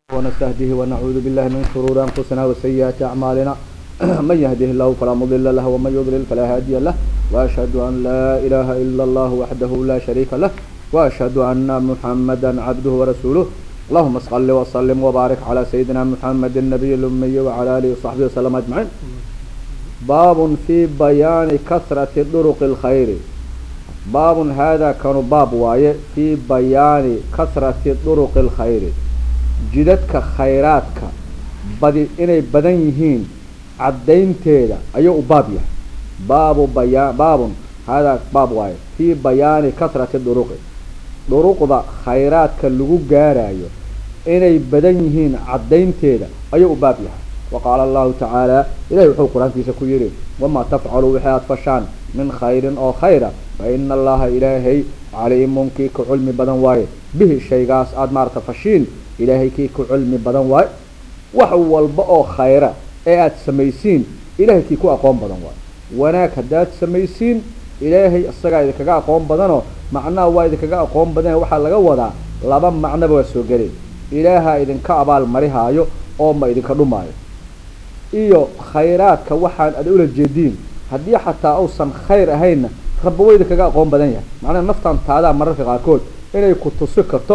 ونستهديه ونعوذ بالله من شرور أنفسنا وسيئات أعمالنا من يهده الله فلا مضل له ومن يضلل فلا هادي له وأشهد أن لا إله إلا الله وحده لا شريك له وأشهد أن محمدا عبده ورسوله اللهم صل وسلم وبارك على سيدنا محمد النبي الأمي وعلى آله وصحبه وسلم أجمعين. باب في بيان كثرة طرق الخير. باب هذا كان باب واي في بيان كثرة طرق الخير. جدتك خيراتك بدي إني بدنيهين عدين تيدا أيو بابيه باب بيان باب هذا باب واي في بيان كثرة الطرق. طرق ذا خيراتك اللي جارايو إني بدنيهين عدين تيدا أيو بابيه. وقال الله تعالى إليه وحو القرآن في سكويرين وما تفعلوا بحياة فشان من خير أو خيرا فإن الله إلهي عليم كيك علم بدن واي به الشيء قاس أدمار تفشين إلهي كيك علم بدن واي وحو البقى خيرا إيات سميسين إلهي كيكو أقوم بدن واي وناك هدات سميسين إلهي السقا إذا كاقا أقوم بدنه معناه واي إذا كاقا أقوم بدنه وحال لقوضا لابا معنى بواسوقرين إلها إذن كعبال مريها أيو أو ما إذن كرمايو iyo khayraadka waxaan aad ula jeedin hadii xataa awsan khayr ahayna rabbayda kaga aqoon badan yahay macna naftan taada mararka qaarkood inay ku tusi karto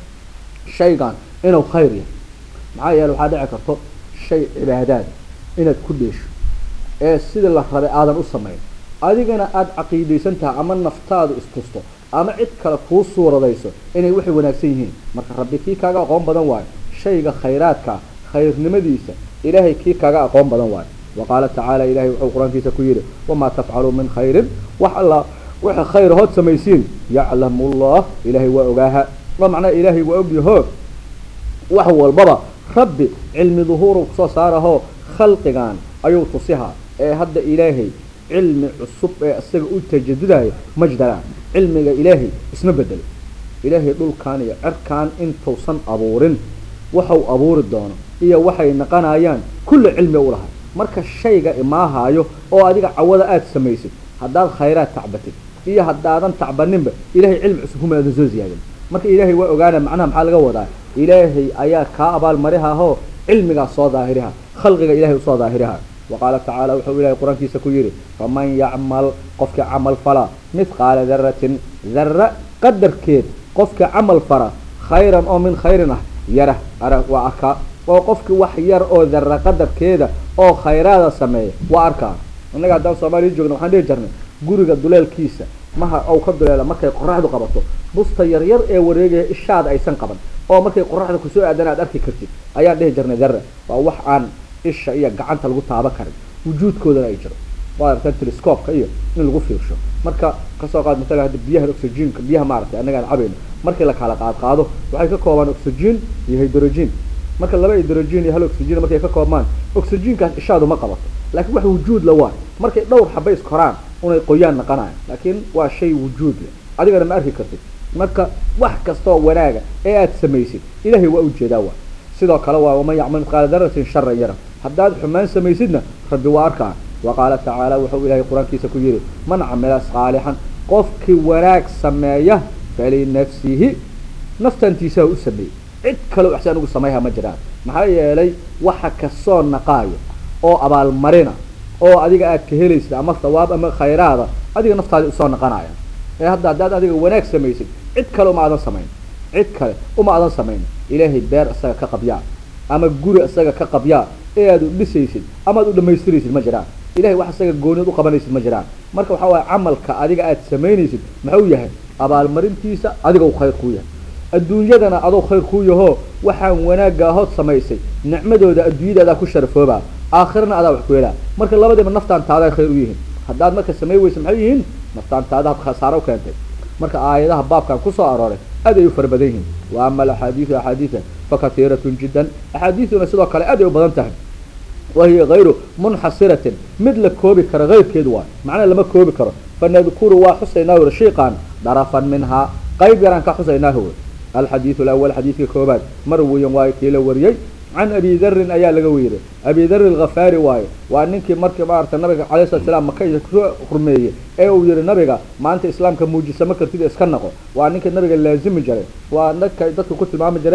shaygan inuu khayr yahay maxaa yeelay waxa dhici karto shay cibaadad inaad ku dheesho ee sida la rabay aadan u sameeyo adigana aad aqeedaysan tahay ama naftaadu istusto ama cid kale ku suuradayso inay wixii wanaagsan yihiin marka rabbikii kaga aqoon badan waay shayga khayraadka khayrnimadiisa إلهي كي كاغا أقوم بدن واي. وقال تعالى إلهي وحو القرآن في سكويره وما تفعلوا من خير وحلا خير هاد سميسين يعلم الله إلهي وأقاها ومعنى إلهي وأقيه وحو البابا ربي علم ظهور وصاره خلقان أيو تصيها هاد إلهي علم الصب السجء التجدده مجدلا علم إلهي اسم بدل إلهي دول كان يعركان انتو صن أبورن وحو أبور الدون iyo waxay naqanayaan kullu cilmi u lahay marka shayga imaahayo oo adiga cawada aad sameeysid hadaad khayraad tacbatid iyo hadaadan tacbaninba ilaahay cilmi cusub kuma soo ziyaadin marka ilaahay waa ogaana macnaha maxaa laga wadaa ilaahay ayaa ka abaal mariha ho cilmiga soo daahiriha khalqiga ilaahay soo daahiriha وقال تعالى وحو إلهي القرآن كيسا كيري فمن يعمل قفك عمل فلا مثقال ذرة ذرة قدر كيد قفك عمل فلا خيرا أو من خيرنا يره أره وأكا وقفك وحير أو ذرة قدر كذا أو خيرات سماية وأركان. أنا قاعد دام سامري جونا وحنا جرنا جورج الدولار كيسة ما أو كدولار ما كي قرحة قبضته بص ير ورجع الشاد أي سن قبض أو ما كي قرحة كسوة عندنا أدرك كرتي أيام ده جرنا ذرة ووح عن إيش هي قعدت الغط عبا كرد وجود كذا يجرى وعرفت التلسكوب كأيه من الغفير شو مركا كساقات مثلا هاد بيها الأكسجين بيها معرفة أنا قاعد عبين مركا لك على قاعده وحيك كوبان أكسجين يهيدروجين marka laba hydrogen iyo hal oxygen markay ka koobmaan oxygen-kaas ishaadu ma qabato laakiin wax wujuud la waa markay dhowr xabay iskoraan unay qoyaan naqanayaan laakiin waa shay wujuud leh adigana ma arki kartid marka wax kasto wanaaga ee aad sameeysid ilaahay waa u jeedaa waa sidoo kale waa uma yacmal qaal daratin sharran yara hadaad xumaan sameeysidna rabbi waa arkaa وقال تعالى وحو إلهي القرآن كيسا كيري من عمل صالحا قفك وراك سمايه فلنفسه نفتن تيساو السبي cid kale oo axsaan ugu sameeyaa ma jiraan maxaa yeelay waxa ka soo naqaayo oo abaal marina oo adiga aad ka helaysid ama thawaab ama khayraada adiga naftaada u soo naqanaya ee hadda adiga wanaag sameeysid cid kale uma aadan sameyn cid kale uma aadan sameyn ilaahay beer asaga ka qabya ama guri asaga ka qabya ee aad u dhisaysid ama aad u dhameystiraysid ma jiraan ilaahay wax asaga goonid u qabanaysid ma jiraan marka waxa waa amalka adiga aad sameynaysid maxuu yahay abaal marintiisa adiga uu khayr ku yahay adduunyadana adoo khayr ku yaho waxaan wanaaga hood sameysay nicmadooda adduunyada ku sharafooba aakhirna adaa wax ku yeelaa marka labadaba naftaan taada khayr u yihiin hadaad marka sameeyayso maxay yihiin naftaan taada khasaaro u keentay marka aayadaha baabkan ku soo arooray aad ay u farbadan yihiin waa amal ahadith fakathiratun jiddan ahadithuna sidoo kale aad ay u badan tahay وهي غير منحصرة مثل كوبي كر غير كدوا معناه لما كوبي كر فنذكر وحسيناه رشيقا ضرفا منها قيب يران كحسيناه الحديث الأول حديث كوبات مروي واي كيلو وريي عن أبي ذر أيا لقويره أبي ذر الغفاري واي وأنك مركب عارت النبي عليه الصلاة والسلام مكي خرمية أو ير النبي ما أنت إسلام كموجي سمكر تيجي إسكنقه وأنك النبي لازم جري وأنك إذا كنت مع مجران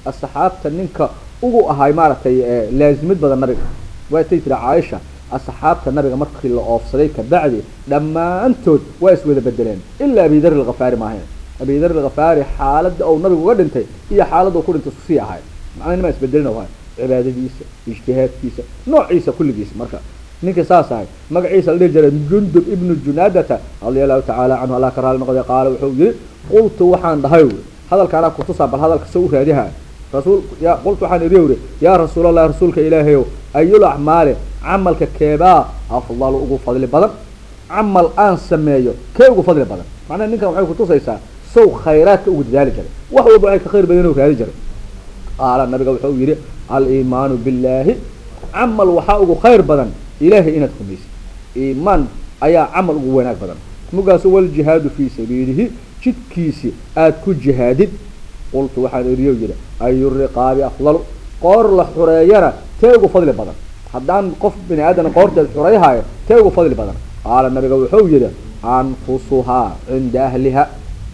الصحاب تنينك ugu ahay maartay laazimid badan nabiga way taytira Aisha asxaabta nabiga markii la oofsaday ka bacdi dhamaantood way iswada bedeleen illa Abi Dharr al-Ghifari ma ahayn Abi Dharr al-Ghifari xaaladda oo nabigu uga dhintay iyo xaaladda uu ku dhintay si ahay macnaheedu ma isbedelna waa cibaadadiisa ijtihaadkiisa noociisa kulligiisa marka ninka saasahay magaciisa la jiray Jundub ibn Junadata radiyallahu ta'ala anhu ala karal noqday qaal wuxuu yiri qultu waxaan dhahay hadalkaana ku tusabal hadalka soo raadiha رسول يا قلت وحن ريوري يا رسول الله رسولك إلهي أي الأعمال عملك كيبا أفضل أقو فضل بدن عمل أن سميه كي أقو فضل بدن معناه إنك وحيك تصيصا سو خيرات أقو ذلك جري وهو بعيك خير بدنه كهذا جري قال النبي قال وحويري الإيمان بالله عمل وحاق خير بدن إلهي إنك خميس إيمان أي عمل أقويناك بدن مقاس والجهاد في سبيله جد كيسي آتكو جهادد قلت وحان ريو جدا أي الرقاب أفضل قور لحريرة تيغو فضل بدن حدان قف بني آدم قورت الحرية هاي تيغو فضل بدن قال النبي وحو جدا أنفسها عند أهلها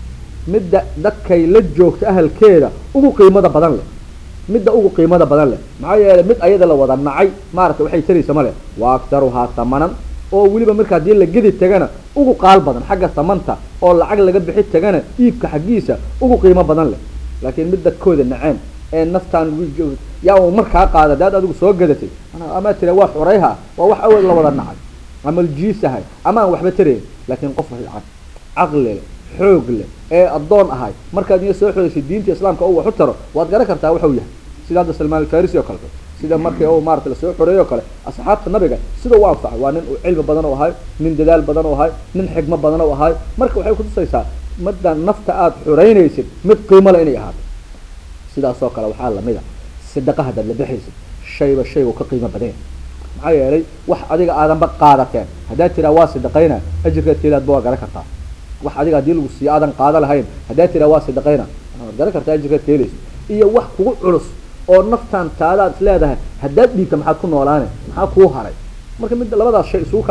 مدة دكي لجوكت أهل كيدا أقو قيمة بدن له مدة أقو قيمة بدن له معايا مد أيضا لو وضع معي مارت وحي تري سمالي وأكثرها ثمنا oo waliba marka dii la gidi tagana ugu qaal badan xagga samanta oo lacag laga bixi tagana iibka xagiisa ugu qiimo badan leh laakiin midda kooda nacam ee naftaan yaa marka qaada dad adigu soo gadatay ana ama tira wax xoreyha waa wax awal la wada nacay amal jiisahay ama waxba tireen laakiin qof aqli xoog leh ee adoon ahay marka ay soo xoreysid diinta islaamka oo wax u taro waad garan kartaa wuxuu yahay sida Salman al-Farisi oo kale sida markii oo maartay la soo xoreeyo kale asxaabta nabiga sida waa anfacay waa nin cilmi badan oo ahay nin dadaal badan oo ahay nin xigmo badan oo ahay marka waxay ku tusaysaa madda nafta aad xoreynaysid mid qiimo leh inay ahaato sidaas oo kale waxa la mid ah sadaqaha dad la bixaysid shayba shaygu ka qiimo badan maxay yeelay wax adiga aadan ba qaadateen hadaa tira waa sadaqayna ajirka tilaad boo garan kartaa wax adiga hadii lagu sii aadan qaada lahayn hadaa tira waa sadaqayna garan kartaa ajirka tilays iyo wax kugu culus oo naftan taadaad leedahay hadaad dhiibta maxaad ku noolaanay maxaa ku haray marka mid labadaas shay isugu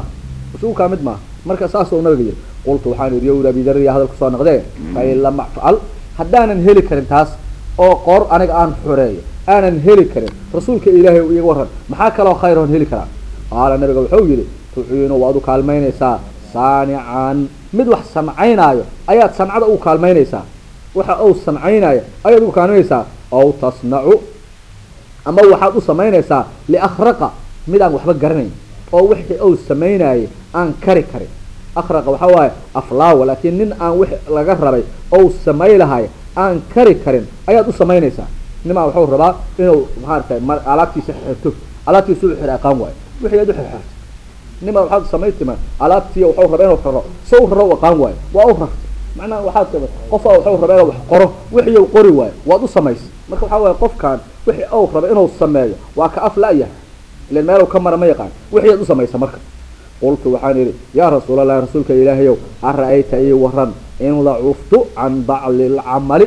ka mid ma marka saas oo nabiga yiri qultu waxaan yiri Abi Dharr ya hadal ku soo noqday fay lama faal hadaanan heli karin taas oo qor aniga aan xoreeyo aanan heli karin rasuulka ilaahay uu iga waran maxaa kale oo khayr oo heli karaa qaala nabiga wuxuu yiri tuciino waad u kaalmaynaysaa saani'an mid wax samcaynaayo ayaad samcada u kaalmaynaysaa waxa uu samcaynaayo ayaad u kaalmaynaysaa أو تصنع أما واحد أسمينيسا لأخرق ميدان وحبا قرنين أو وحدي أو سميناي أن كري أخرق وحواي أفلاو ولكن نين أن وحد لغربي أو سميلهاي أن كري أياد أسمينيسا نما وحور ربا إنه مهارتا علابتي سحرتو علابتي سوحر أقام واي وحي يدو حرحات نما وحاد سميتما علابتي وحور ربا إنه فرق سوحر وقام واي وأوفرت معناه وحاد قفا وحور ربا إنه قره وحي يقري واي وادو سميس marka waxa way qofkan wixii uu rabo inuu sameeyo waa ka aflaaya ilaa meel uu kamara ma yaqaan wixii aad u sameeyay marka qultu waxaan yiri ya rasuulallah rasuulka ilaahayow arayta ay waran in la uftu an ba'l al-amal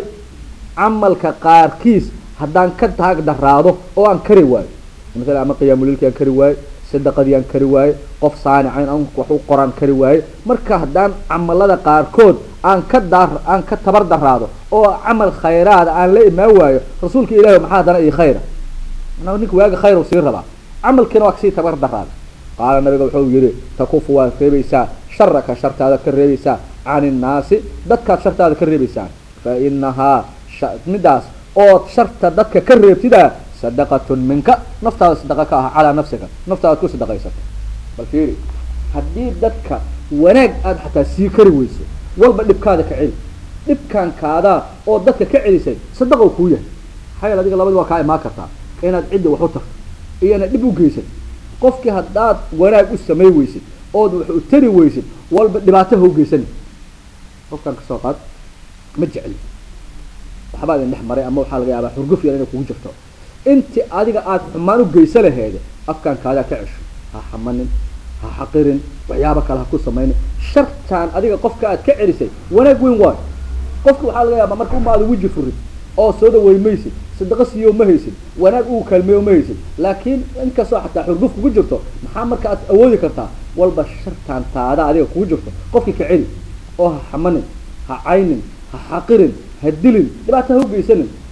amalka qaarkiis hadaan ka taag daraado oo aan kari waayo mesela ama qiyaamul aan kari waayo sadaqadii aan kari waayo qof saanicayn aan wax u qoran kari waayo marka hadaan amalada qaarkood aan ka tabar daraado oo amal khayraad aan la imaa waayo rasuulka ilaahay maxaa dana ay khayra ana ninku waaga khayr oo sii raba amalkina waa si tabar daraado qaala nabiga wuxuu yiri takufu wa reebaysa sharraka shartaada ka reebaysa aan naasi dadka shartaada ka reebaysa fa innaha midaas oo sharta dadka ka reebtida sadaqatun minka naftaada sadaqa ka ah ala nafsiga naftaada ku sadaqaysato bal fiiri hadii dadka wanaag aad xataa sii kari weyso walba dhibkaada ka celi dhibkan kaada oo dadka ka celisay sadaqo ku yahay xayal adiga labadaba ka imaa kartaa inaad cid wax u tagto iyo inaad dib u geysay qofkii hadaad wanaag u sameey weysid oo wax u tari weysid walba dhibaato u geysan qofkan ka soo qaad ma jecel waxbaad in dhexmaray ama waxa laga yaabaa xurguf yar inay kugu jirto intii adiga aad xumaan u geysan lahayd afkan kaada ka cesho ha xamanin ha xaqirin waxyaabo kale ha ku sameeyay shartan adiga qofka aad ka celisay wanaag weyn waay qofku waxa laga yaabaa markuu maad wajhi furid oo soo dhaweeymaysid sadaqa siyo ma haysid wanaag uu kalmeeyo ma haysid laakiin in ka soo xataa xurguf kugu jirto maxaa marka aad awoodi kartaa walba shartan taada adiga kugu jirto qofkii ka celi oo ha xamanin ha caynin ha xaqirin ha dilin dhibaato u geysanin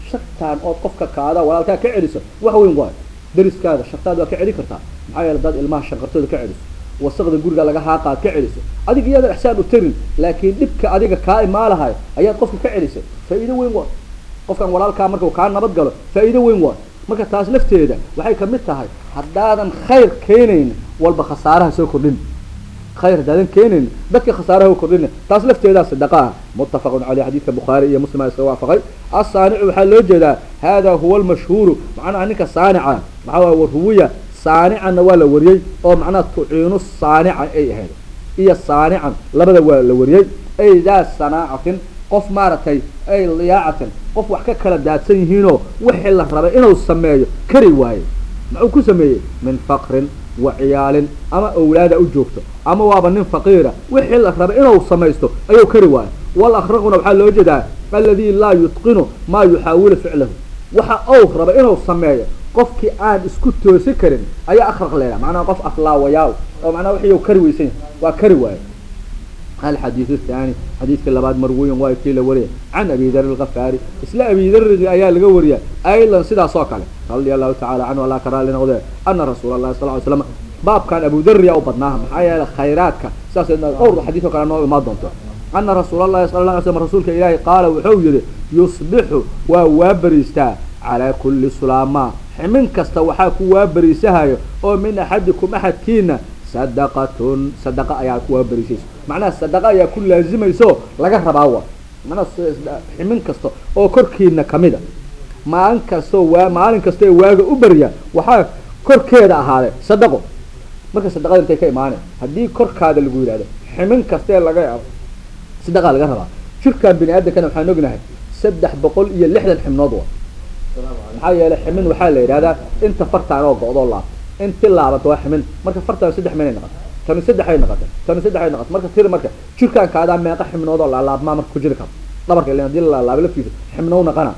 shaqtaan oo qofka kaada walaalkaa ka celiso wax weyn waa dariskaada shaqtaada waa ka celi kartaa maxaa yeelay dad ilmaha shaqartooda ka celiso wasaqda guriga laga haaqaad ka celiso adiga iyada ixsaan u tarin laakiin dhibka adiga kaa imaalahay ayaad qofka ka celisay faa'iido weyn waa qofkan walaalkaa marka uu kaa nabad galo faa'iido weyn waa marka taas lafteeda waxay ka mid tahay haddaadan khayr keenayn walba khasaaraha soo kordhin خير دادن كينين dadka khasaaraha kordhin taas lafteeda sadaqa muttafaqun alayhi hadithka bukhari iyo muslim ay soo waafaqay as-sani'u waxa loo jeedaa hada huwa al-mashhur macna anika sani'a waxa waa ruwiya sani'an waa la wariyay oo macna tu'inu sani'a ay ahayd iyo sani'an labada waa la wariyay ay daa sana'atin qof maaratay ay liya'atin qof wax ka kala daadsan yihiin oo wixii la rabay inuu sameeyo kari waayo maxuu ku sameeyay min faqrin وعيال أما أولاد أوجوكته أما وابن فقيرة وحل أخرب إنه سميسته أيو كرواي والأخرقنا بحال وجده الذي لا يتقنه ما يحاول فعله وحا أخرب إنه سميه قفك عاد اسكتو سكرن أي أخرق لنا معناه قف أخلا وياو أو معناه وحيو كروي سين وكرواي الحديث الثاني حديث كلا بعد مروي وايكيل وريه عن أبي ذر الغفاري إسلا أبي ذر أيال الجورية أيضا سيدا صاقله رضي الله تعالى عنه ولا كرى لنا غير أن رسول الله صلى الله عليه وسلم باب كان أبو ذر أو بدناهم حياة خيراتك ساسنا أول حديثه كان نوع ما ضمته أن رسول الله صلى الله عليه وسلم رسولك إلهي قال وحوجر يصبح ووابرستا على كل سلامة حمن كستوحاك وابرسها ومن أحدكم أحد كينا صدقة أيها وابرسيس معناه الصدقة يا كل لازم يسوع لقى رباوة معناه حمن كستو أو كركينا كمدا ما أنكستو واجا أبريا وحاك كركيدا هذا صدقه marka sadaqada intay ka imaanay hadii korkaada lagu yiraahdo ximin kasta laga yaabo sadaqa laga rabaa shirkan bini aadamkana waxaan ognahay 360 ximnood waa maxaa yeelay ximin waxa la yiraahdaa inta fartaan oo go'do laab inta laabato waa ximin marka fartaan 3 min ay noqoto tan 3 ay noqoto marka tir marka shirkan kaada meeqa ximnood oo laab ma marka ku jiri karo dhabarka ilaa hadii la laabo la fiido ximnood naqana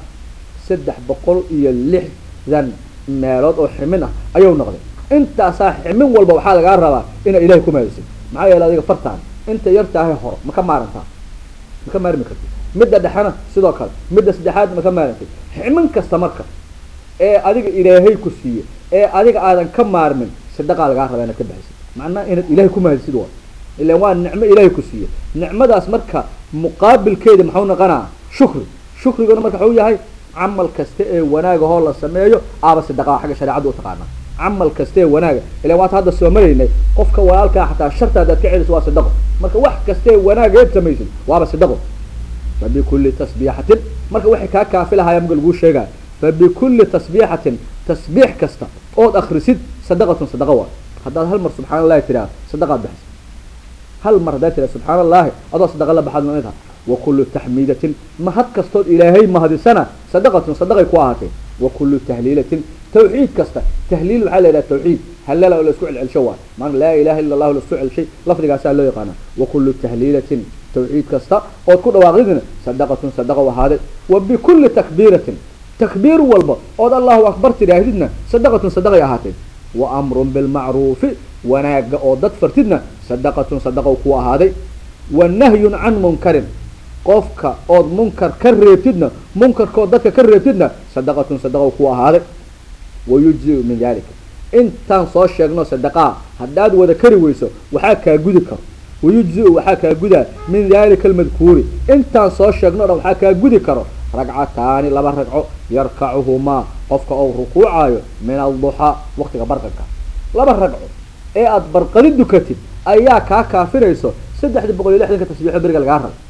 360 meelood oo ximin ah ayuu noqday انت صاحب من والبا waxaa laga rabaa in ilaahay ku maaysan maxaa yeelay adiga fartaan inta yartahay hor ma ka maaranta ma ka maarmi kartid midda dhaxana sidoo kale midda saddexaad ma ka maarantid ximin kasta marka ee adiga ilaahay ku siiyo ee adiga aadan ka maarmin sadaqa laga rabaa in ka bixiso macna in ilaahay ku maaysid waa ilaa waa nicmo ilaahay ku siiyo nicmadaas marka muqaabilkeeda maxuu noqonaa shukriga marka wuxuu yahay amal kasta ee wanaaga hoo la sameeyo aaba sadaqa xaga shariicadu u taqaana عمل كستي وناجا إلا وقت هذا السومري قفك والك حتى الشرط هذا كعيد سوا صدقه مرك واحد كستي وناجا يبتميزن وابا صدقه فبكل تسبيحة مرك واحد كافلها يمقل جوش شيء فبكل تسبيحة تسبيح كستا أو آخر سد صدقة هذا هالمر سبحان الله ترى صدقة بحث هالمر ده ترى سبحان الله هذا صدق الله بحد منها وكل تحميدة ما هاد كستود إلهي ما هذه السنة صدقة كواهاتي وكل تهليلة توحيد كسته تهليل على التوحيد هل لا ولا سؤال الشوال ما لا اله الا الله ولا سؤال شيء لفظ قاسا له يقانا وكل تهليله توحيد كسته او كل واغدنا صدقه وهذا وبكل تكبير والب او الله اكبر تراهدنا صدقه هاتين وامر بالمعروف وناق او دد فرتدنا صدقه كو هذا والنهي عن منكر قفك او منكر كريتدنا منكر كو ددك كريتدنا صدقه كو هذا ويجزئ من ذلك انت صوش شيغنو صدقه حداد ودا كري ويسو waxa ka gudi karo ويجزئ waxa ka guda من ذلك المذكور انت صوش شيغنو waxa ka gudi karo ركعتان لبا ركعو يركعهما قفك او ركوعايو من الضحى وقت برقك لبا ركعو اي اد برقلي دكتي ايا ka kaafirayso 360 tasbiix bariga laga rabo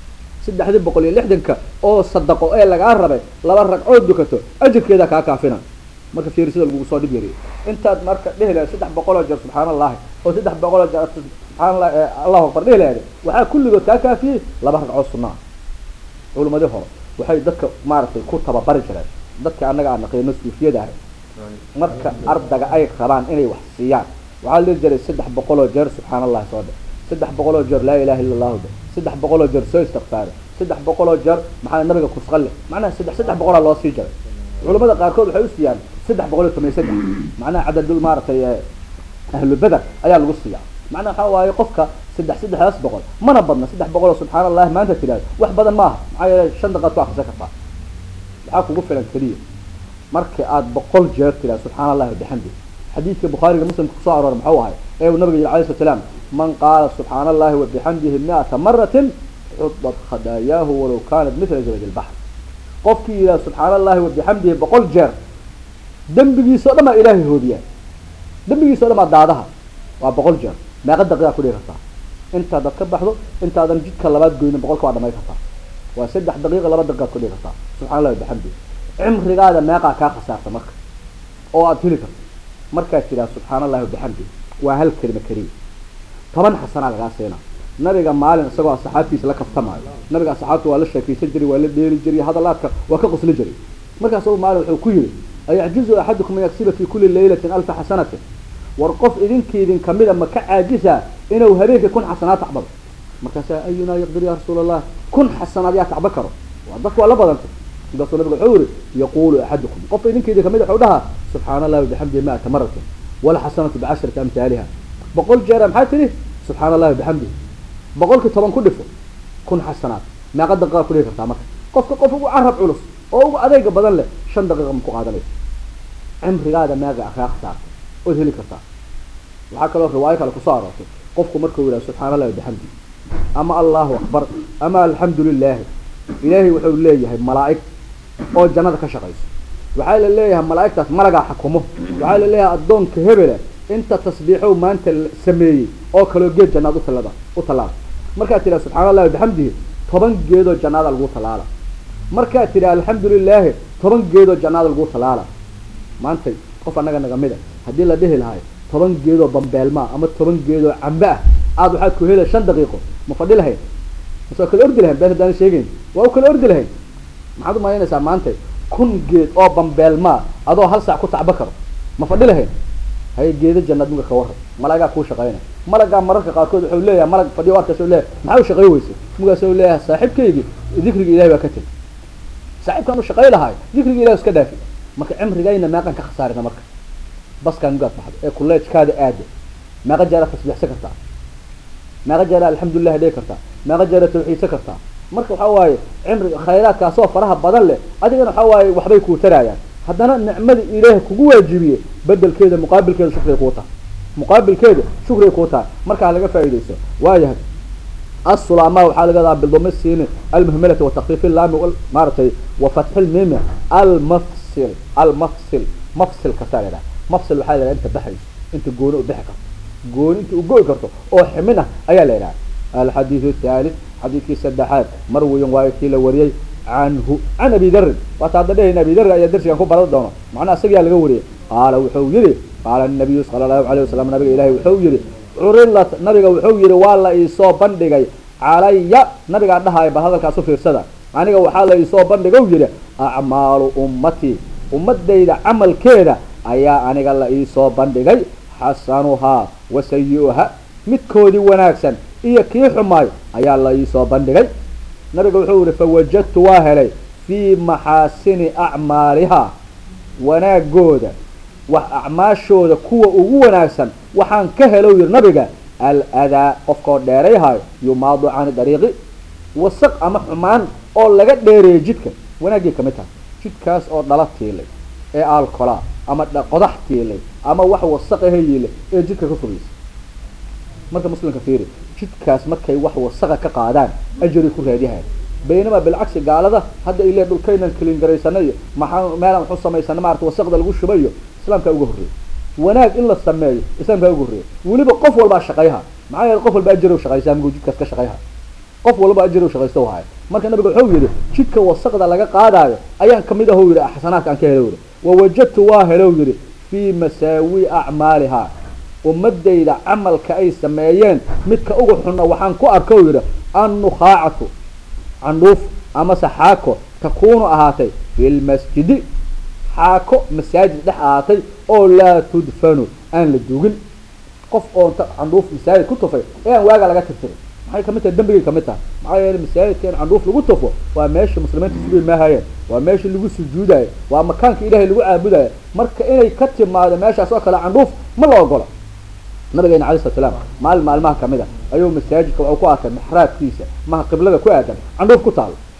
360 oo sadaqo ee laga rabay laba ragcoo dukato ajirkeeda ka kaafina marka fiirsada lagu soo dhib yari intaad marka dhehla 300 jeer subhanallah oo 300 jeer subhanallah Allahu akbar dhehla waxa kulligood ka kaafiyay laba ragcoo sunnah culimada hore waxay dadka maartay ku tababari jireen dadka anaga aan qiimo suufiyada marka ardaga ay qabaan inay wax siiyaan waxa la jiray 300 jeer subhanallah soo dheh 300 jeer la ilaha illa allah 300 jeer soo istighfar 300 jeer maxaa nabiga ku saqal macna 300 loo sii jiray culimada qaarkood waxay u siiyaan 383 macna cadadul maartay ahlu badr ayaa lagu siiyaa macna waxa waaye qofka 300 mana badna 300 subhanallah maanta tiraad wax badan ma aha maxay 5 daqiiqo akhrisan kartaa حكوا قفلا كريه مركي عاد بقول جيرت لا سبحان الله وبحمده حديث البخاري ومسلم كصار محوها ايه والنبي عليه الصلاه والسلام من قال سبحان الله وبحمده 100 مرة عضت خداياه ولو كانت مثل زبد البحر قفكي الى سبحان الله وبحمده بقول جير دنبغي سودما الهي هوديا دنبغي سودما دادها وبقول جير ما قد دقيقه كلي رتا انت دك بخدو انت ادن جيدك لباد goyn بقولك waa dhamay kartaa waa 3 daqiiqo 2 daqiiqo kulي رتا سبحان الله وبحمده cimrigaada meeqa ka khasaarta marka oo aad heli karto marka tira subhana allah wa bihamdi wa hal kalima kariim toban xasana laga seena nabiga maalin isagoo saxaabtiisa la kaftamaayo nabiga saxaabtu waa la sheekaysan jiray waa la dheeli jiray hadalaadka waa ka qosli jiray markaas uu maalin wuxuu ku yiri ay ajizu ahadukum yaksiba fi kulli laylatin 1000 hasanatan warqaf idinkeedin kamida ma ka caajisa inuu habeenka kun xasanaat aqbal markaas ayuna yaqdir ya rasuulallah kun xasanaat ya tabakaro wadaf wala badanta بس النبي حوري يقول أحدكم قف إذن كذا كمية حولها سبحان الله وبحمده 100 مرة ولا حسنة ب10 أمثالها بقول جرم حاتري سبحان الله وبحمده بقول طبعا كل فوق كن حسنات ما قد دقائق كلية كتامك قف وعرب علص أو أديك بدل له 5 دقائق مقعدة ليه عمري هذا ما جاء أخلاق صار قلت لي كتاب وحكى له رواية على كسارة قفكم مركوا إلى سبحان الله وبحمده أما الله أكبر أما الحمد لله إلهي وحول الله هي ملائكة oo jannada ka shaqeyso waxa la leeyahay malaa'iktaas malaga xukumo waxa la leeyahay adoonka hebel inta tasbiixo maanta sameeyay oo kala geed jannada u talaala marka tira subhanallahi wa bihamdihi 10 geedo jannada lagu talaala marka tira alxamdulillah 10 geedo jannada lagu talaala maanta qof anaga nagamida hadii la dhihi lahaay 10 geedo bambeelma ama 10 geedo camba aad waxa ku helay 5 daqiiqo ma fadhilahay soo kala ordi lahayn baan hadaan sheegin waa kala ordi lahayn maxaad ma yeelaysaa maanta kun geed oo bambeelma adoo hal saac ku tacba karo ma fadhi lahayn hay geeda jannad muga ka war malaga ku shaqeeyna malaga mararka qaarkood wuxuu leeyahay malag fadhiyo warkaas uu leeyahay maxaa uu shaqeey weysay muga soo leeyahay saaxiibkaygi dhikriga ilaahay waa ka tag saaxiibkan uu shaqeey lahaay dhikriga ilaahay iska dhaafi marka cimrigayna meeqan ka khasaarina marka bas kan gaad baxdo ee kulleejkaada aad meeqa jeer tasbiixsan kartaa meeqa jeer alxamdulillah day kartaa meeqa jeer tawxiidsan kartaa marka waxa waaye cimri khayraadka soo faraha badan leh adigana waxa waaye waxbay ku taraayaan hadana nicmada ilaahay kugu waajibiyay badalkeeda muqaabilkeeda shukri ku taa muqaabilkeeda shukri ku taa marka laga faa'iideyso waayahay السلامة وحال قضاء بالضمسين المهملة وتخفيف اللام والمارتي وفتح الميم مفصل كسالة مفصل وحال انت بحري انت قولوا بحكة قول انت وقول كرتو او حمنا ايا ليلة الحديث الثالث حديث السدحات مروي وايكي لوريي عنه عن ابي ذر وتعدده ابي ذر يا درس يكون برد دونه معناه اسغيا لغا وري قال وحو يري قال النبي صلى الله عليه وسلم نبي الهي وحو يري عرلت نبي وحو يري والله يسو بندغاي عليا نبي دحاي بهدلكاas u fiirsada aniga waxa la isoo bandhigo yiri a'maalu ummati ummadayda amalkeeda ayaa aniga la isoo bandhigay hasanuha wa sayyi'uha midkoodi wanaagsan iyo kii xumaay ayaa la isoo bandhigay nabiga wuxuu yiri fawajadtu wa helay fi mahasini a'maaliha wanaagooda wax a'maashooda kuwa ugu wanaagsan waxaan ka helay yiri nabiga al-adha qofka dheereeyahay yumaadu aan dariiqi wasaq ama xumaan oo laga dheereeyo jidka wanaagii kamid tahay jidkaas oo dhalatiilay ee alkola ama qodax tiilay ama wax wasaq ah yeelay ee jidka ka fogeysa marka muslimka fiiri jidkaas markay wax wasaq ka qaadaan ajri ku raadiyahay بينما بالعكس قالده هذا إلى بالكينان كلين جريسانية ما لهم حصة ما يسمى عرض وسقط الجوشبيه إسلام كأجهري وناك إلا السماية إسلام كأجهري ولي بقفل بقى شقيها معايا القفل بأجر وشقي إسلام جوجك كشقيها قفل بأجر وشقي سوها ما كان بيقول حويله شك وسقط على قاعدة أيام كميده هو يرى حسنات عن كهلوري ووجدت واهلوري في مساوي أعمالها ومد إلى عمل كأي سمايين متك أجحنا وحن كأركويره النخاعة عندوف أما سحاكو تكون أهاتي في المسجد حاكو مساجد دحاتي أو لا تدفنوا أن للدوغل قف أو عندوف مساجد كتفي إيه واقع لقى تفتري معي كمتها الدنبقي كمتها معي المساجد كان عندوف لقو تفو وماشي مسلمين تسبيل الماهيين وماشي لقو سجودة ومكانك إلهي لقو عابدة مركا إلهي يكتب مع ماشي أسواك لعنdouf ما الله أقوله نبينا عليه الصلاة والسلام مع الماء كمده أيوم مساجد كوعكوات محراب كيسة ما قبلة كوعدا عندوف كتال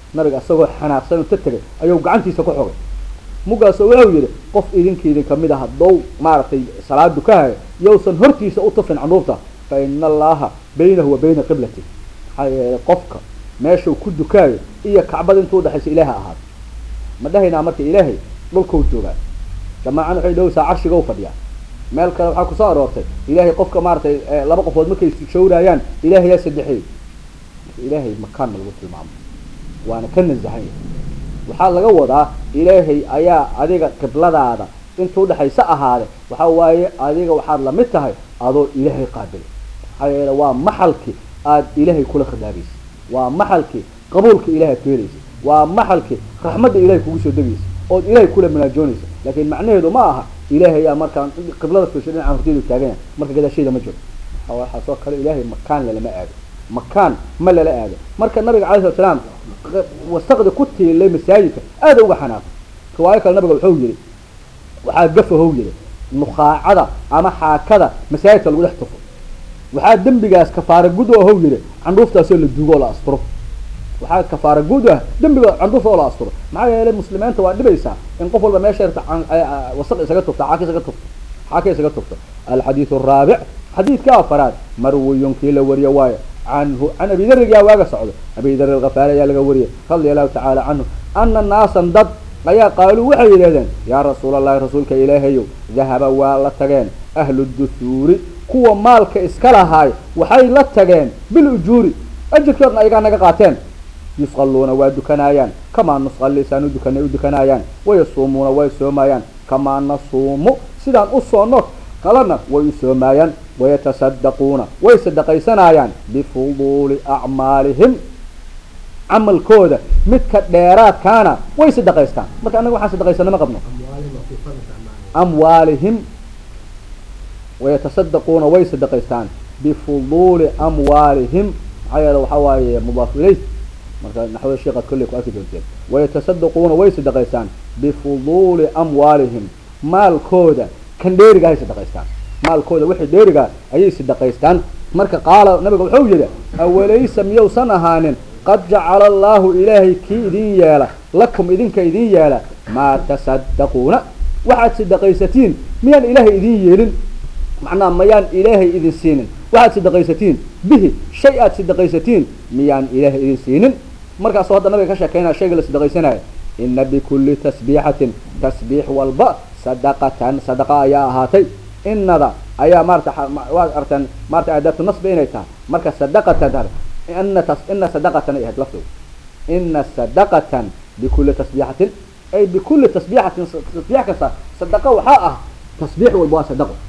nabiga asagoo xanaaqsan inta tagay ayuu gacantiisa ku xogay mugaas wuxuu yiri qof idinkeedin kamid ah hadduu maartay salaad dukahay yowsan hortiisa u tufin canuurta fa inna allaha baynahu wa bayna qiblati hay qofka meesha ku dukayo iyo kacbada intuu dhaxaysa ilaaha ahaad ma dhahayna marka ilaahay dhulku jooga jamaacan waxay dhowsaa carshiga u fadhiya meel kale waxa ku soo aroortay ilaahay qofka maartay laba qofood markay shawraayaan ilaahay yaa saddexay ilaahay makaan lagu tilmaamo waana kan nazahay waxaa laga wadaa ilaahay ayaa adiga qibladaada intuu dhaxaysa ahaade waxa waaye adiga waxaad la mid tahay adoo ilaahay qaabil hayla waa maxalki aad ilaahay kula khidaabaysa waa maxalki qabuulka ilaahay fiiraysa waa maxalki raxmadda ilaahay kugu soo dagaysa oo ilaahay kula manaajoonaysa laakiin macnaheedu ma aha ilaahay yaa markaan qiblada fiirsadeen aan horteedu taagan marka gadaasheeda ma jiro waxa soo kale ilaahay makaan lama aado makaan ma la aado marka nabiga calayhi salaam wasaqda ku tiilay masaajidka aad uga xanaaq riwaayad kale nabiga wuxuu yiri waxaa gafahow yiri nuqaacada ama xaakada masaajidka lagu dhex tufo waxaa dambigaas kafaara gud oo how yiri candhuuftaas la duugo la asturo waxaa kafaara gud ah dambiga candhuuf oo la asturo maxaa yeelay muslimiinta waa dhibaysa in qof walba meesha wasaq isaga tufta xaaka isaga tufta الحديث الرابع حديث كافرات مروي كيلا وريا واي عنه عن أبي ذر يا واقع سعود أبي ذر الغفاري يا لقوري رضي الله تعالى عنه أن الناس ضد أيا قالوا وحي لذن يا رسول الله رسولك إلهي ذهب والتجان أهل الدثور قوة مالك إسكالها هاي وحي لتجان بالأجور أجكرنا أيقانا قاتين يصلون ودكنايان كما نصلي سانو دكنايان ويصومون ويصومايان كما نصوم سيدان أصونك قالنا ويصومايان ويتصدقون ويصدقيسنايان بفضول أعمالهم عمل كودا متك ديرات كان ويصدقيسان ما كان واحد صدقيسنا ما قبنا أموالهم ويتصدقون ويصدقيسان بفضول أموالهم عيال وحواي مضاف إليه نحو الشيخ كله أكيد جدا ويتصدقون ويصدقيسان بفضول أموالهم مال كودا كان ديرجا يصدقيسان مال كودا وحي ديرجا أي يصدقيسان مركا قال نبي الحوجة أوليس ميو سنة هانن قد جعل الله إلهي كيدين يالا لكم إذن كيدين يالا ما تصدقون واحد صدقيستين ميان إلهي إذن يلن معناه ميان إلهي إذن سينن واحد صدقيستين به شيئات صدقيستين ميان إلهي إذن سينن مركا صوت النبي كشكينا شيء لصدقيسنا إن بكل تسبيحة تسبيح والباء صدقة يا هاتي إن ذا أيا مارت أداة النصب إنيتها مركا صدقة دار إن صدقة إيه لفظه إن صدقة بكل تسبيحة أي بكل تسبيحة صدقة وحاء تسبيح والباء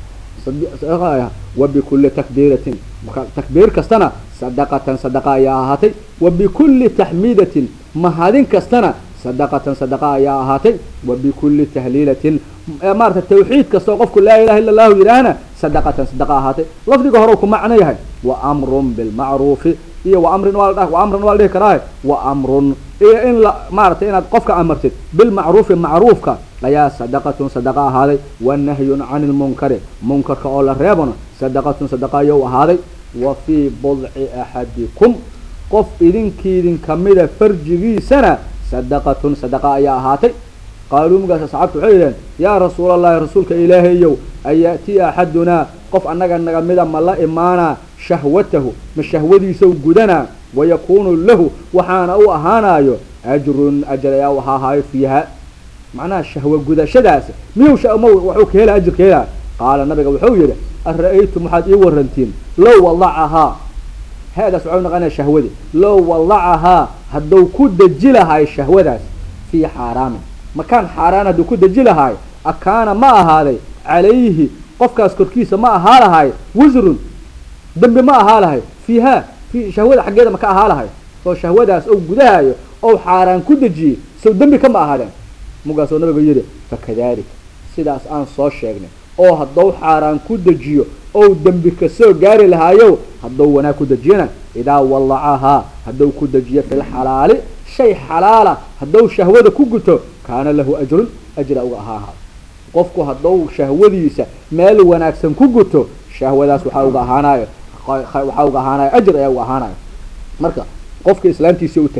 صدقة وبكل تكبيرة تكبير كستنا صدقة يا هاتي وبكل تحميدة مهادين كستنا صدقة يا هاتي وبكل تهليلة مارت التوحيد كسوقف كل لا إله إلا الله يرانا صدقة هاتي لفظ هروكم معناها وأمر بالمعروف إيه وأمر والده كراي وأمر إيه إن لا مارت إن قفك أمرت بالمعروف معروفك لا يا صدقة هذه والنهي عن المنكر منكر كأول الريبنا صدقة يو هذه وفي بضع أحدكم قف إذن كيدن كمدة فرجي سنة صدقة يا هاتي قالوا مقاس صعبت عيدا يا رسول الله رسولك إلهي يو أن يأتي أحدنا قف أنك مدى ملا إيمانا شهوته من شهوتي سو جدنا ويكون له وحانا أو أهانا أجر يا وحاها فيها معناها الشهوة جدا شداس ميو شأمو وحوك هلا أجر كلا قال النبي وحويره أرأيت محد يورنتين لو وضعها هذا سعونا غنى شهوتي لو وضعها هدو كود جلها هاي الشهوة في حرام مكان حرام هدو كود جلها هاي أكان ما هذا عليه قفك أسكركيس ما هاي وزر دم ما هاي فيها في شهوة حقيقة مكان هاي أو شهوة أو جدها أو حرام كود جي سو دم كما هذا مقاس النبي يقول فكذلك سيداس أن صار شيئا أو هدو حرام كود جيو أو دم بكسر جاري لهايو هدو ونا كود جينا إذا ولعها هدو كود جي في الحلال شيء حلال هدو شهوة كوجته كان له أجر أو أهاها قفكو هدو شهوة ديسة مال وناكسن كوجته شهوة داس وحاوق أهاناي أجر أو أهاناي مركا قفك إسلام تيسو تري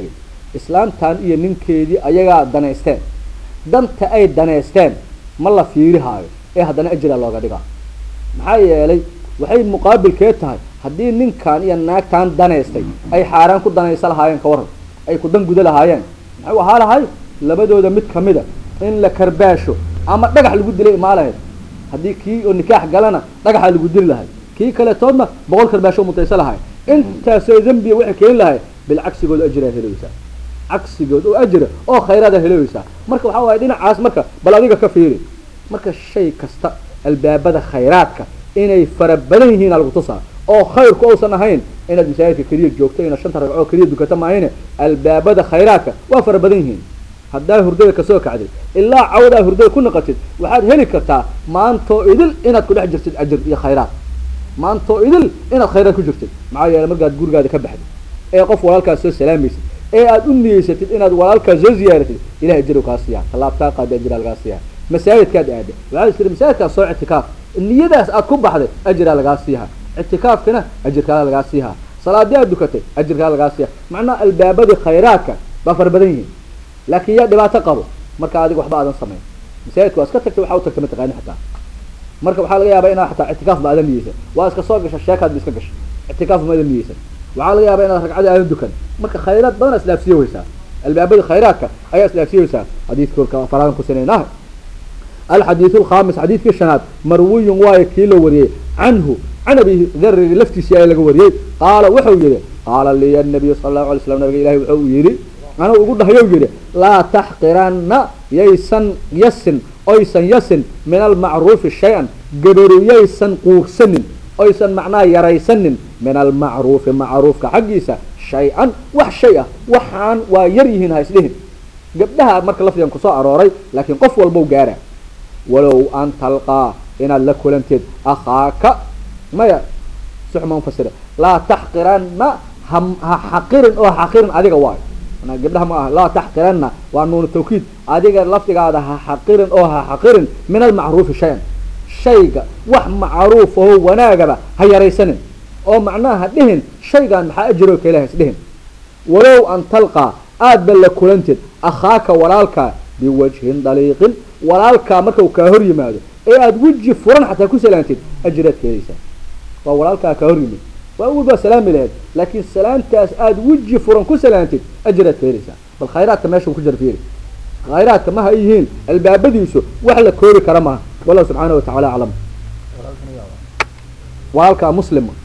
إسلام تان إيه ننكيدي أيها دنيستان دنت أي دنيستان ما الله فيري هاي إيه هذا أجر الله قديقا محايا لي وحي مقابل كيتها هدي نين كان إيه ناك تان دنيستي أي حاران كود دنيستال هايين كورن أي كودن جودل هايين أيوة حال هاي لبدو ده مت كمدة إن لكرباشو أما دقح اللي جود لي ما له هدي كي النكاح قالنا دقح اللي جود له كي كلا تونا بقول كرباشو متيسل هاي أنت سيزنبي وحكي له بالعكس يقول أجره هلوسا عكس يقول أجره أو خيرات هلوسا مركب وحوا هيدين عاس مركب بلاديك كفيري مركب الشيء كست الباب هذا خيراتك إنه يفربني هنا القطصة أو خير كوسنا هين إن المسائل كريه جوكتين عشان ترجعوا كريه دكتور هنا الباب هذا خيراتك وفربني هنا هذا هردة كسوك عدل إلا عودة هردة كنا قتل وحد هلكتا ما أنتو إدل إن تكون أجر أجر يا خيرات ما أنتو إدل إن الخيرات كجرت معايا لما قاعد تقول قاعد كبحد إيه قف ولا الكاس سلام بيس إيه أدني ستة إن ولا الكاس زيارة إلى أجر كاسيا الله بتاقى أجر الكاسيا مسائل كاد عادة وعلى سر مسائل كصوع اعتكاف النية ده أتكب بحد أجر الكاسيها اعتكاف كنا أجر الكاسيها صلاة دي أدكتة أجر الكاسيا معنا الباب دي خيراتك بفر بدنيه لكن يا دبا تقبل marka adigu waxba aadan sameyn misaajidku iska tagtay waxa uu tagtay mataqaan xataa marka waxa laga yaabaa inaad xataa i'tikaaf baadan niyeysan waa iska soo gashay sheekad iska gashay i'tikaaf ma niyeysan waxa laga yaabaa inaad ragcada aad dukan marka khayraad badan islaafsiyo weysa albaabada khayraadka ayaa islaafsiyo weysa hadithku ka faraan ku saneeyna الحديث الخامس حديث كشناد مروي واي كيلو وري عنه عن ابي ذر لفتي سي لغا وري قال وحو يري قال لي النبي صلى الله عليه وسلم نبي الله وحو يري أنا أقول له يوجد لا تحقرن يسن من المعروف شيئا قدروا يسن قوسن أيسن معناه يريسن من المعروف معروف كحقيسة شيئا وحشيئا وحان ويريهن هايسلهن قبلها مركز لفظ ينقصاء روري لكن قف والبوغارة ولو أن تلقى إن لك ولنتد أخاك ما سحما مفسرة لا تحقرن حقيرن أو حقيرن أديك واي أنا قبلها ما لا تحقرن وأنون التوكيد أديك اللفظ هذا حقيرن أو حقيرن من المعروف شيئا شيء وح معروف وهو ناقبة هي ريسن أو معناها دهن شيئا محاجرك إليه دهن ولو أن تلقى أدبل لكولنتد أخاك ورالك بوجه ضليق ورالك مركو كهري ماذا إيه أدوجه فرن حتى كسلانتد أجرت كيسا ورالك كهري ماذا وأول بس سلام لهذا لكن سلام تاس أدوجه فرن كسلانتد أجرت كيسا بالخيرات تماشوا كجر فيه خيرات ما هيهين الباب ديسو وحلا كوري كرمها والله سبحانه وتعالى أعلم ورالك مسلم